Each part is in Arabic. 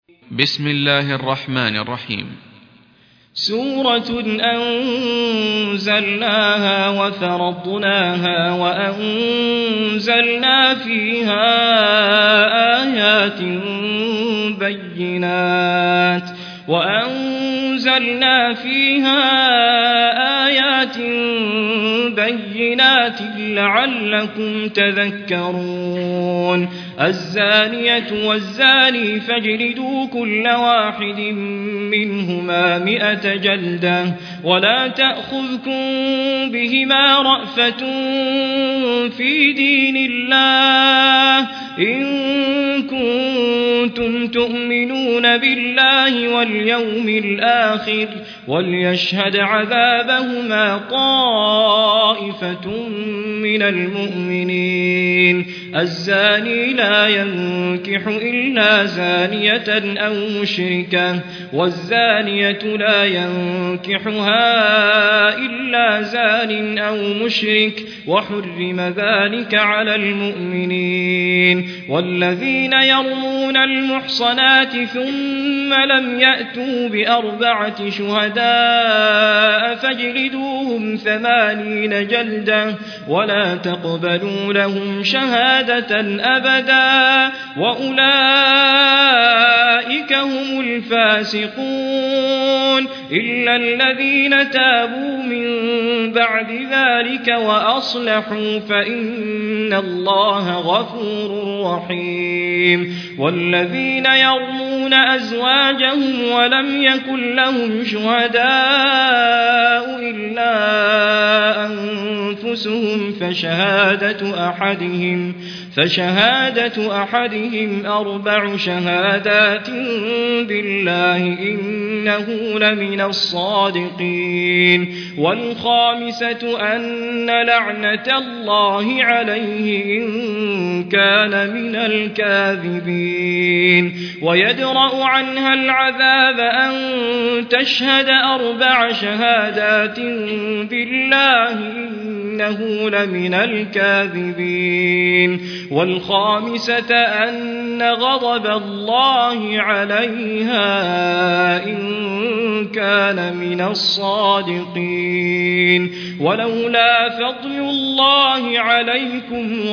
بسم الله الرحمن الرحيم. سورة أنزلناها وفرضناها وأنزلنا فيها آيات بينات لعلكم تذكرون. الزانية والزاني فاجلدوا كل واحد منهما 100 جلدة ولا تأخذكم بهما رأفة في دين الله إن كنتم تؤمنون بالله واليوم الآخر وليشهد عذابهما طائفة من المؤمنين. الزاني لا ينكح إلا زانية أو مشركة والزانية لا ينكحها إلا زان أو مشرك وحرم ذلك على المؤمنين. والذين يرمون المحصنات ثم لم يأتوا ب4 شهداء فاجلدوهم 80 جلدة ولا تقبلوا لهم شهادة أبدا وأولئك هم الفاسقون إلا الذين تابوا من بعد ذلك وأصلحوا فإن الله غفور رحيم. والذين يرمون أزواجهم ولم يكن لهم شهداء إلا أنفسهم فشهادة أحدهم 4 شهادات بالله إنه لمن الصادقين. والخامسة أن لعنة الله عليه إن كان من الكاذبين. ويدرأ عنها العذاب أن تشهد 4 شهادات بالله إنه لمن الكاذبين. والخامسة أن غضب الله عليها إن كان من الصادقين. ولولا فضل الله عليكم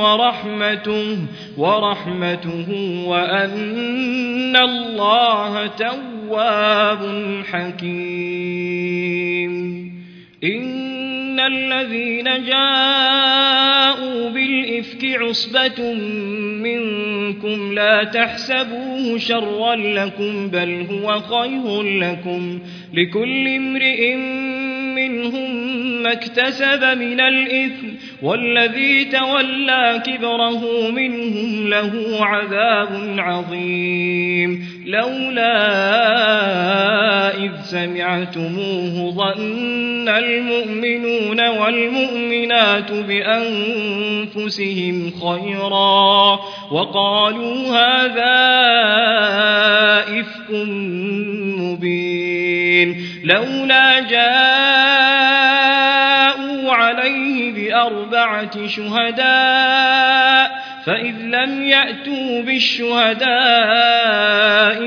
ورحمته وأن الله تواب حكيم. إن الذين جاءوا بالإفك عصبة منكم لا تحسبوه شرا لكم بل هو خير لكم لكل امرئ منهم ما اكتسب من الإثم والذي تولى كبره منهم له عذاب عظيم. لولا إذ سمعتموه ظن المؤمنون والمؤمنات بأنفسهم خيرا وقالوا هذا إفك مبين. لولا جاءوا عليه ب4 شهداء فإذ لم يأتوا بالشهداء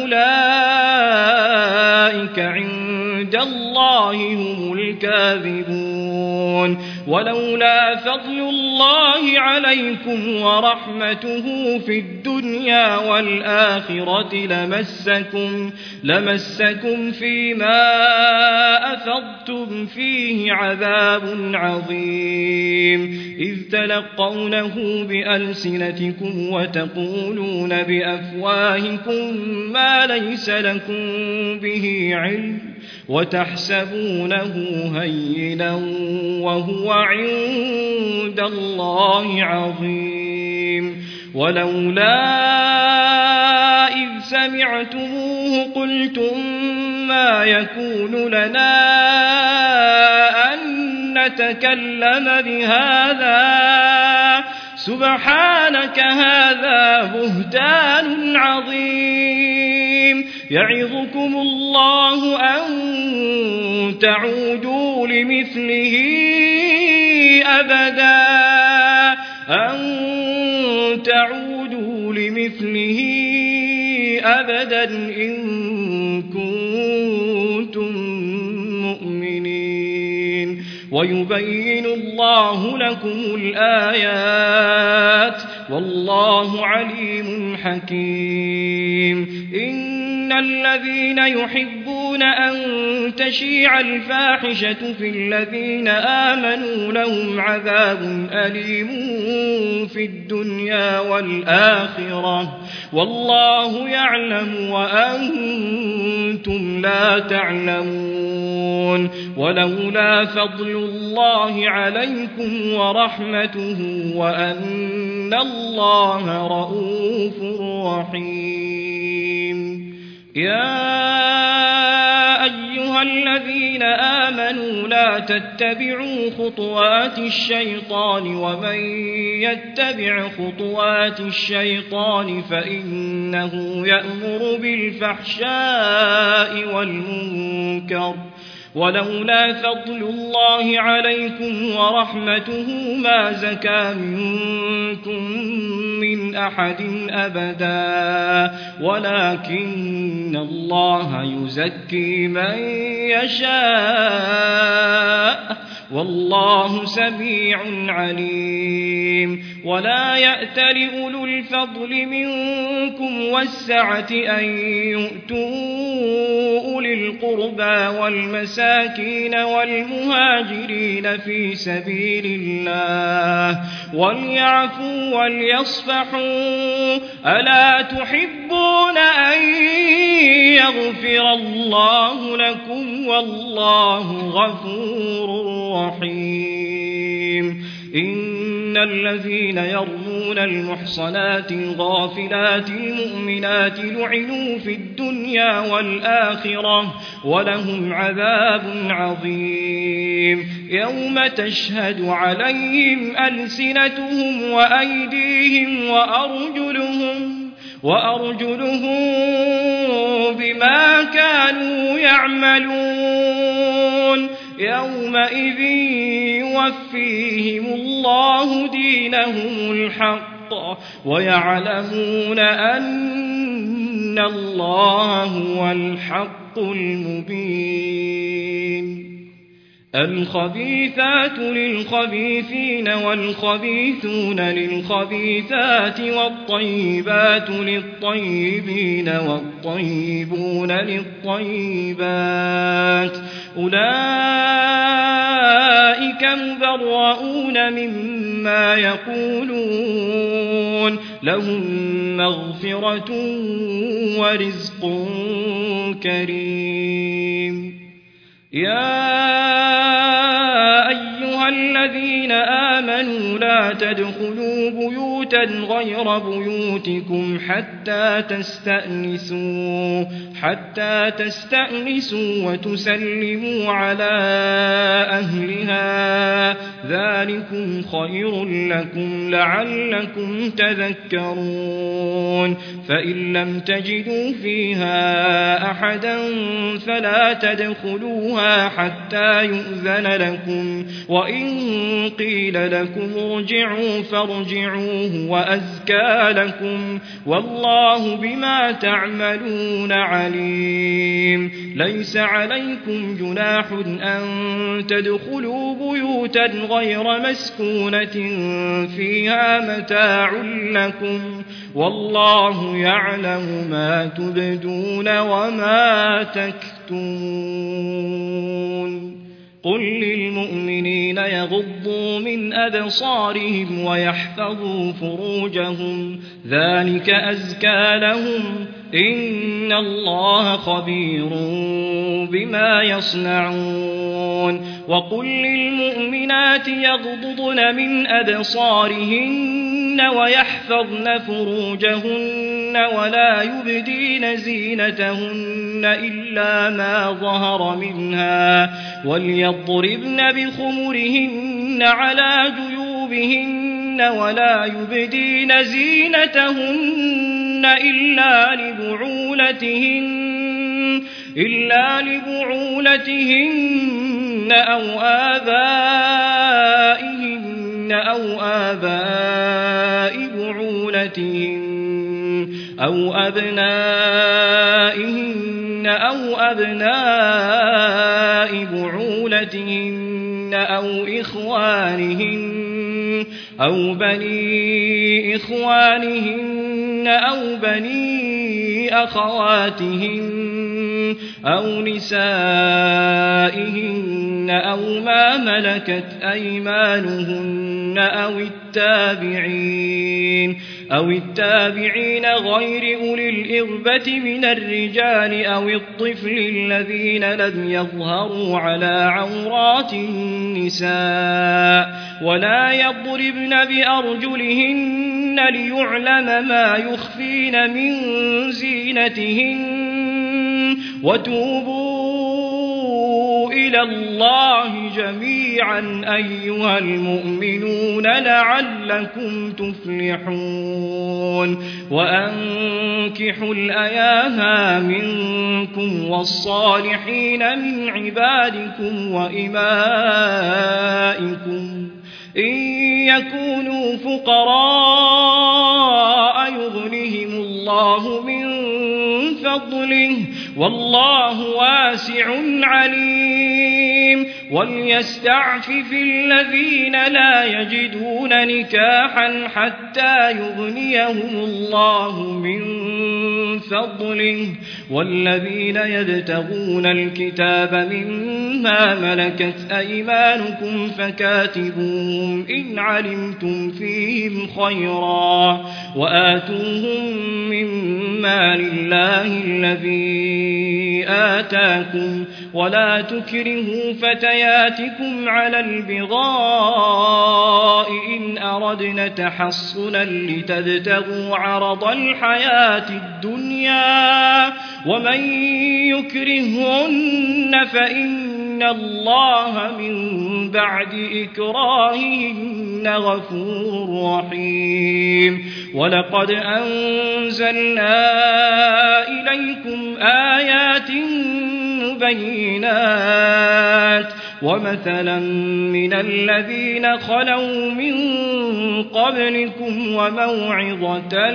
فأولئك عند الله هم الكاذبون. ولولا فضل الله عليكم ورحمته في الدنيا والآخرة لمسكم فيما أفضتم فيه عذاب عظيم إذ تلقونه بألسنتكم وتقولون بأفواهكم ما ليس لكم به علم وتحسبونه هينا وهو عند الله عظيم. ولولا إذ سمعتموه قلتم ما يكون لنا أن نتكلم بهذا سبحانك هذا بهتان عظيم. يعظكم الله أن تعودوا لمثله أبدا إن كنتم مؤمنين ويبين الله لكم الآيات والله عليم حكيم إن الذين يحبون أن تشيع الفاحشة في الذين آمنوا لهم عذاب أليم في الدنيا والآخرة والله يعلم وأنتم لا تعلمون ولولا فضل الله عليكم ورحمته وأن الله رؤوف رحيم يا أيها الذين آمنوا لا تتبعوا خطوات الشيطان ومن يتبع خطوات الشيطان فإنه يأمر بالفحشاء والمنكر ولولا فضل الله عليكم ورحمته ما زكى منكم من أحد أبدا ولكن الله يزكي من يشاء والله سميع عليم ولا يأتل أولو الفضل منكم والسعة أن يؤتوا أولي القربى والمساكين والمهاجرين في سبيل الله وليعفوا وليصفحوا ألا تحبون أن يغفر الله لكم والله غفور رحيم إن الذين يرمون المحصنات الغافلات المؤمنات لعنوا في الدنيا والآخرة ولهم عذاب عظيم يوم تشهد عليهم ألسنتهم وأيديهم وأرجلهم بما كانوا يعملون يومئذ يوفيهم الله دينهم الحق ويعلمون أن الله هو الحق المبين الخبيثات للخبيثين والخبيثون للخبيثات والطيبات للطيبين والطيبون للطيبات أولئك مبرؤون مما يقولون لهم مغفرة ورزق كريم يا أيها الذين آمنوا لا تدخلوا بيوتا غير بيوتكم حتى تستأنسوا وتسلموا على أهلها ذلكم خير لكم لعلكم تذكرون فإن لم تجدوا فيها أحدا فلا تدخلوها حتى يؤذن لكم وإن قيل لكم ارجعوا فارجعوه وأزكى لكم والله بما تعملون عليم ليس عليكم جناح أن تدخلوا بيوتا غير مسكونة فيها متاع لكم والله يعلم ما تبدون وما تكتمون قل للمؤمنين يغضوا من أبصارهم ويحفظوا فروجهم ذلك أزكى لهم إن الله خبير بما يصنعون وقل للمؤمنات يغضضن من أبصارهن ويحفظن فروجهن ولا يبدين زينتهن إلا ما ظهر منها وليضربن بخمرهن على جيوبهن ولا يبدين زينتهن إلا لبعولتهن أو آباء بعولتهن أو أبنائهن أو أبناء بعولتهن أو إخوانهن أو بني إخوانهن أو بني أخواتهن أو نسائهن أو ما ملكت أيمانهن أو التابعين غير أولي الإربة من الرجال أو الطفل الذين لم يظهروا على عورات النساء ولا يضربن بأرجلهن ليعلم ما يخفين من زينتهن وتوبوا إلى الله جميعا أيها المؤمنون لعلكم تفلحون وأنكحوا الأيام منكم والصالحين من عبادكم وإمائكم إن يكونوا فقراء يغنهم الله من فضله والله واسع عليم وليستعفف الذين لا يجدون نكاحا حتى يغنيهم الله من فضله والذين يبتغون الكتاب مما ملكت أيمانكم فكاتبوهم إن علمتم فيهم خيرا وآتوهم مما لله الذي آتاكم ولا تكرهوا فتياتكم على البغاء إن أردنا تحصنا لتبتغوا عرض الحياة الدنيا ومن يكرهن فإن الله من بعد إكراههن غفور رحيم ولقد أنزلنا إليكم آيات مبينات ومثلا من الذين خلوا من قبلكم وموعظة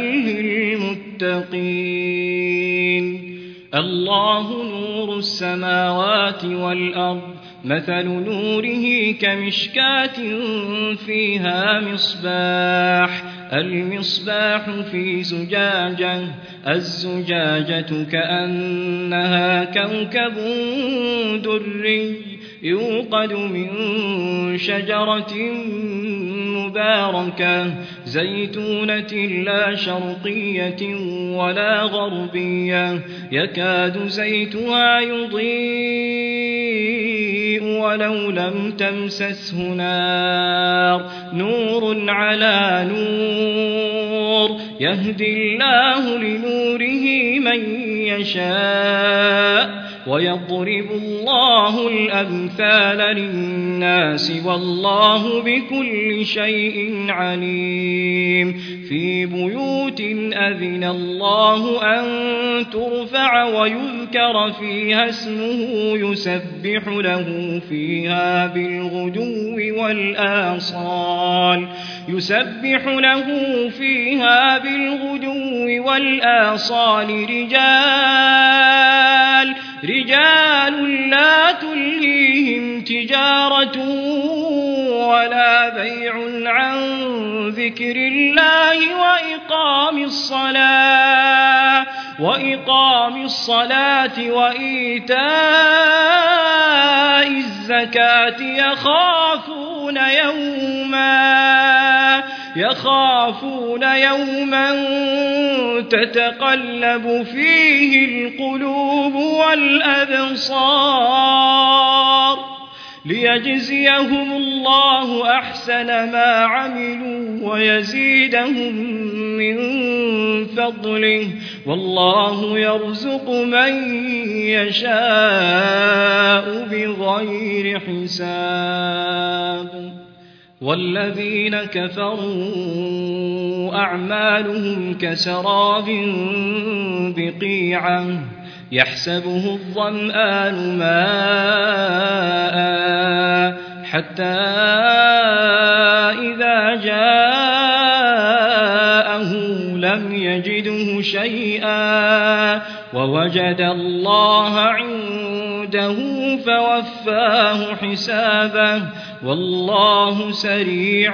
للمتقين الله نور السماوات والأرض مثل نوره كمشكاة فيها مصباح المصباح في زجاجة الزجاجة كأنها كوكب دري يوقد من شجرة مباركة زيتونة لا شرقية ولا غربية يكاد زيتها يضيء ولو لم تمسسه نار نور على نور يهدي الله لنوره من يشاء ويضرب الله الأمثال للناس والله بكل شيء عليم في بيوت أذن الله أن ترفع ويذكر فيها اسمه يسبح له فيها بالغدو والآصال رجال لا تلهيهم تجارة ولا بيع عن ذكر الله وإقام الصلاة وإيتاء الزكاة يخافون يوما تتقلب فيه القلوب والأبصار ليجزيهم الله أحسن ما عملوا ويزيدهم من فضله والله يرزق من يشاء بغير حساب والذين كفروا أعمالهم كسراب بقيعة يحسبه الظمآن ماء حتى إذا جاءه لم يجده شيئا ووجد الله عنده فوفاه حسابه والله سريع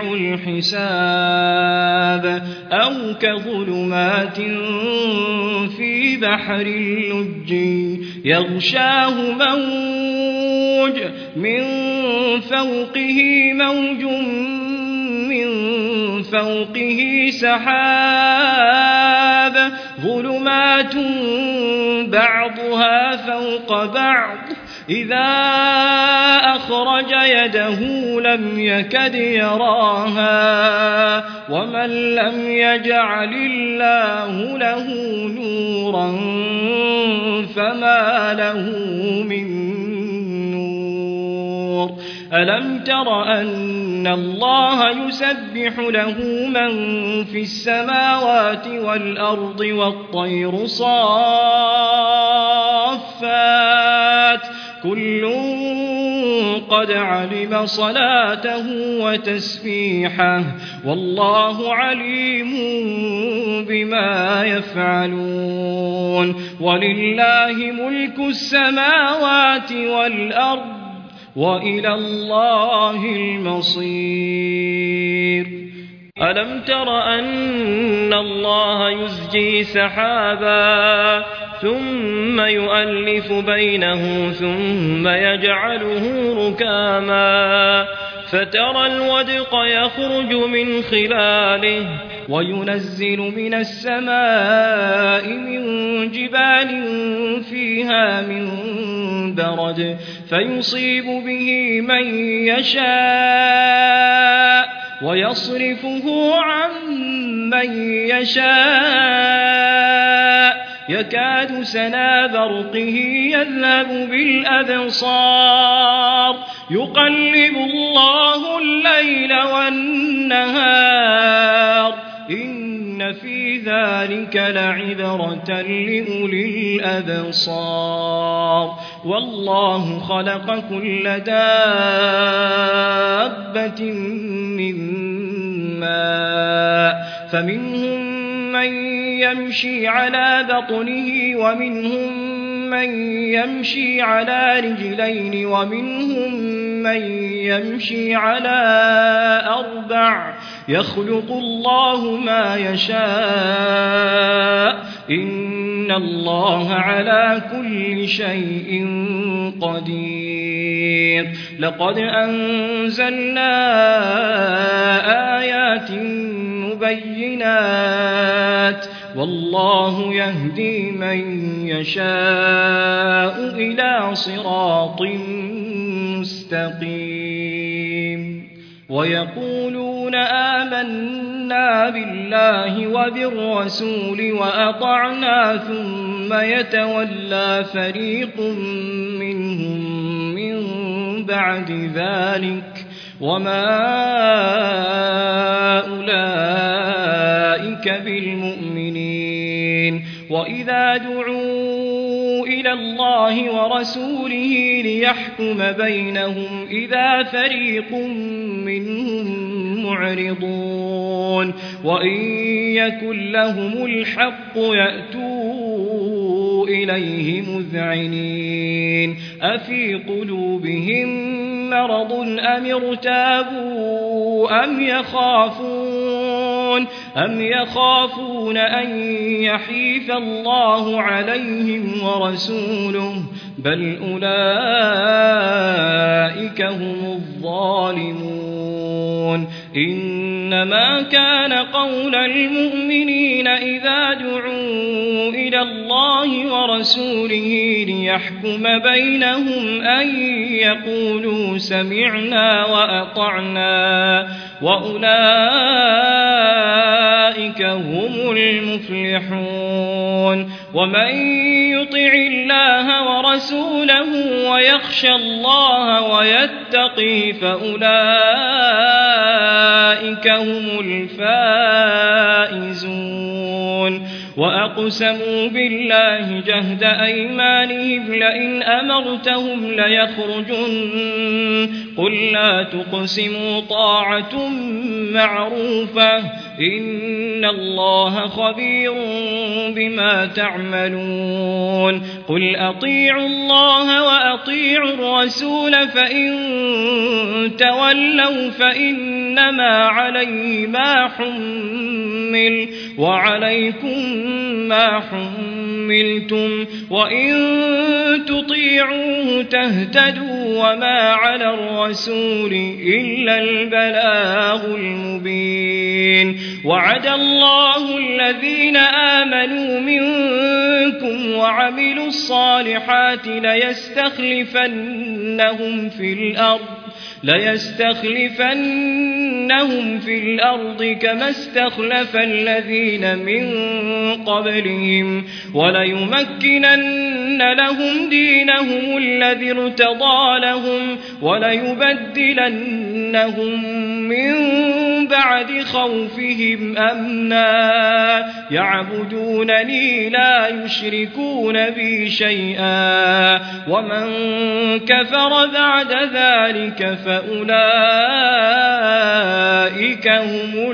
الحساب أو كظلمات في بحر اللج يغشاه موج من فوقه موج من فوقه سحاب ظلمات بعضها فوق بعض إذا أخرج يده لم يكد يراها ومن لم يجعل الله له نورا فما له من نور ألم تر أن الله يسبح له من في السماوات والأرض والطير صافات كل قد علم صلاته وتسبيحه والله عليم بما يفعلون ولله ملك السماوات والأرض وإلى الله المصير ألم تر أن الله يزجي سحابا ثم يؤلف بينه ثم يجعله ركاما فترى الودق يخرج من خلاله وينزل من السماء من جبال فيها من برد فيصيب به من يشاء ويصرفه عن من يشاء يكاد سنا برقه يذهب بالأبصار يقلب الله الليل والنهار إن في ذلك لعبرة لأولي الأبصار والله خلق كل دابة من ماء فمنهم من يمشي على بطنه ومنهم من يمشي على رجلين ومنهم من يمشي على أربع يخلق الله ما يشاء إن الله على كل شيء قدير لقد أنزلنا آيات مبينات والله يهدي من يشاء إلى صراط مستقيم ويقولون آمنا بالله وبالرسول وأطعنا ثم يتولى فريق منهم من بعد ذلك وما أولئك بالمؤمنين وإذا دعوا إلى الله ورسوله ليحكم بينهم إذا فريق منهم معرضون وإن يكن لهم الحق يأتوا إليه مذعنين أفي قلوبهم مرض أم ارتابوا أم يخافون أن يحيف الله عليهم ورسوله بل أولئك هم الظالمون إنما كان قول المؤمنين إذا دعوا إلى الله ورسوله ليحكم بينهم أن يقولوا سمعنا وأطعنا وأولئك هم المفلحون ومن يطع الله ورسوله ويخشى الله ويتقي فأولئك هم الفائزون وأقسموا بالله جهد أيمانهم لئن أمرتهم ليخرجن قل لا تقسموا طاعة معروفة إن الله خبير بما تعملون قل أطيعوا الله وأطيعوا الرسول فإن تولوا فإنما عليه ما حمل وعليكم ما حملتم وإن تطيعوه تهتدوا وما على الرسول إلا البلاغ المبين وعد الله الذين آمنوا منكم وعملوا الصالحات ليستخلفنهم في الأرض كما استخلف الذين من قبلهم وليمكنن لهم دينهم الذي ارتضى لهم وليبدلنهم من بعد خوفهم أمنا يعبدونني لا يشركون بي شيئا ومن كفر بعد ذلك فأولئك هم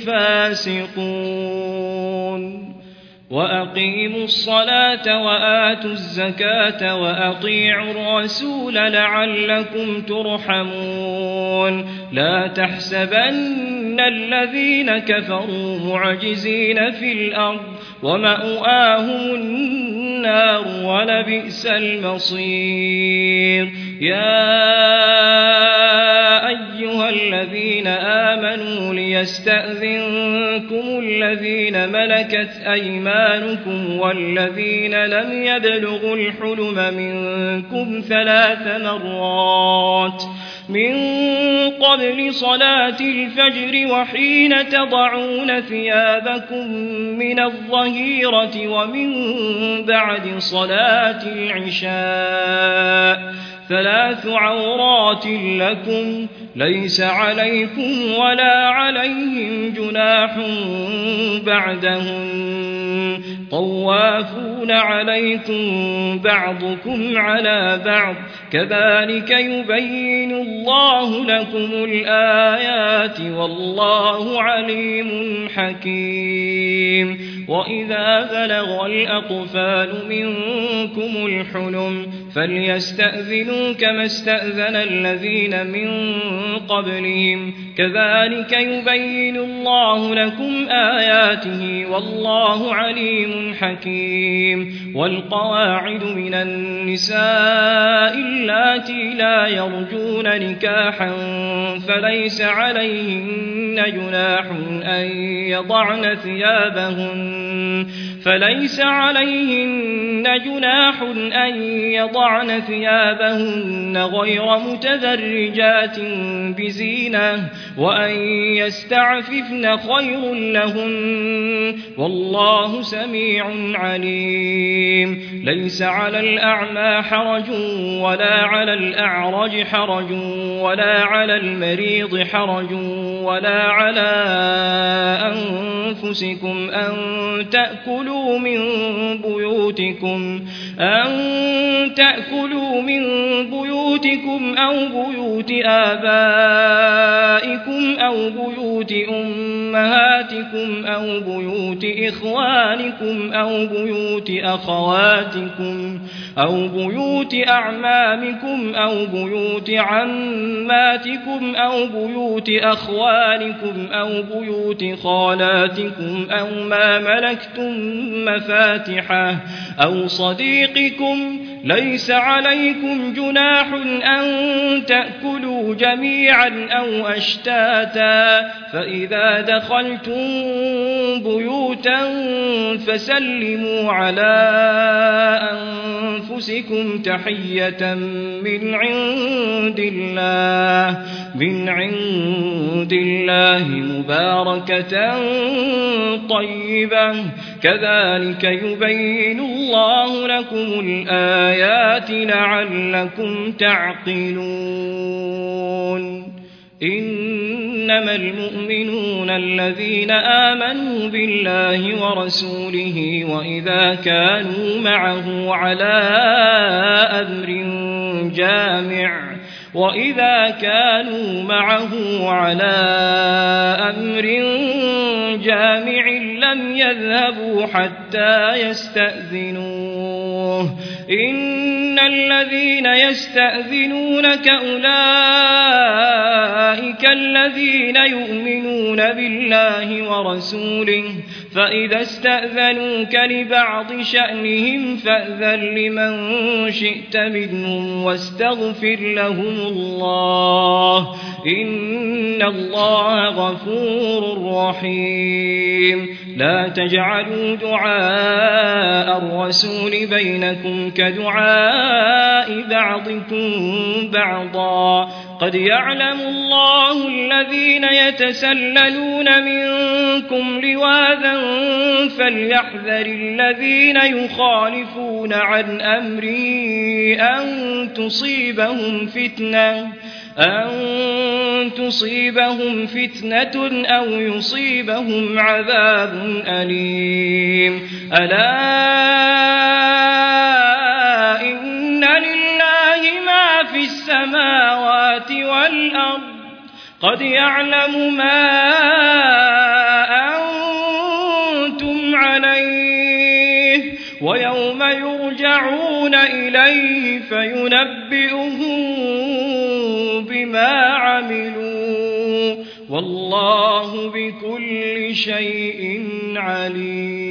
الفاسقون وأقيموا الصلاة وآتوا الزكاة وأطيعوا الرسول لعلكم ترحمون لا تحسبن الذين كفروا معجزين في الأرض ومأواهم النار ولبئس المصير يا أيها الذين آمنوا ليستأذنكم الذين ملكت أيمانكم والذين لم يبلغوا الحلم منكم 3 مرات من قبل صلاة الفجر وحين تضعون ثيابكم من الظهيرة ومن بعد صلاة العشاء 3 عورات لكم ليس عليكم ولا عليهم جناح بعدهن طوافون عليكم بعضكم على بعض كذلك يبين الله لكم الآيات والله عليم حكيم وإذا بلغ الأطفال منكم الحلم فليستأذنوا كما استأذن الذين من قبلهم كذلك يبين الله لكم آياته والله عليم حكيم والقواعد من النساء اللاتي لا يرجون نكاحا فليس عليهن جناح أن يضعن ثيابهن غير متذرجات بزينة وأن يستعففن خير لهن والله سميع عليم ليس على الأعمى حرج ولا على الأعرج حرج ولا على المريض حرج ولا على أنفسكم أن تأكلوا من بيوتكم أو بيوت آبائكم أو بيوت أمهاتكم أو بيوت إخوانكم أو بيوت أخواتكم أو بيوت أعمامكم أو بيوت عماتكم أو بيوت أخوالكم أو بيوت خالاتكم أو ما ملكتم مفاتحه أو صديقكم ليس عليكم جناح أن تأكلوا جميعا أو أشتاتا فإذا دخلتم بيوتا فسلموا على أنفسكم تحية من عند الله مباركة طيبة كذلك يبين الله لكم الآيات لعلكم تعقلون إنما المؤمنون الذين آمنوا بالله ورسوله وإذا كانوا معه على أمر جامع لم يذهبوا حتى يستأذنوه إن الذين يستأذنونك أولئك الذين يؤمنون بالله ورسوله فإذا استأذنوك لبعض شأنهم فأذن لمن شئت منهم واستغفر لهم الله إن الله غفور رحيم لا تجعلوا دعاء الرسول بينكم كدعاء بعضكم بعضا قد يعلم الله الذين يتسللون منكم لواذا فليحذر الذين يخالفون عن أمره أن تصيبهم فتنة أو يصيبهم عذاب أليم ألا إن لله ما في السماوات والأرض قد يعلم ما أنتم عليه ويوم يرجعون إليه فينبئهم بما عملوا والله بكل شيء عليم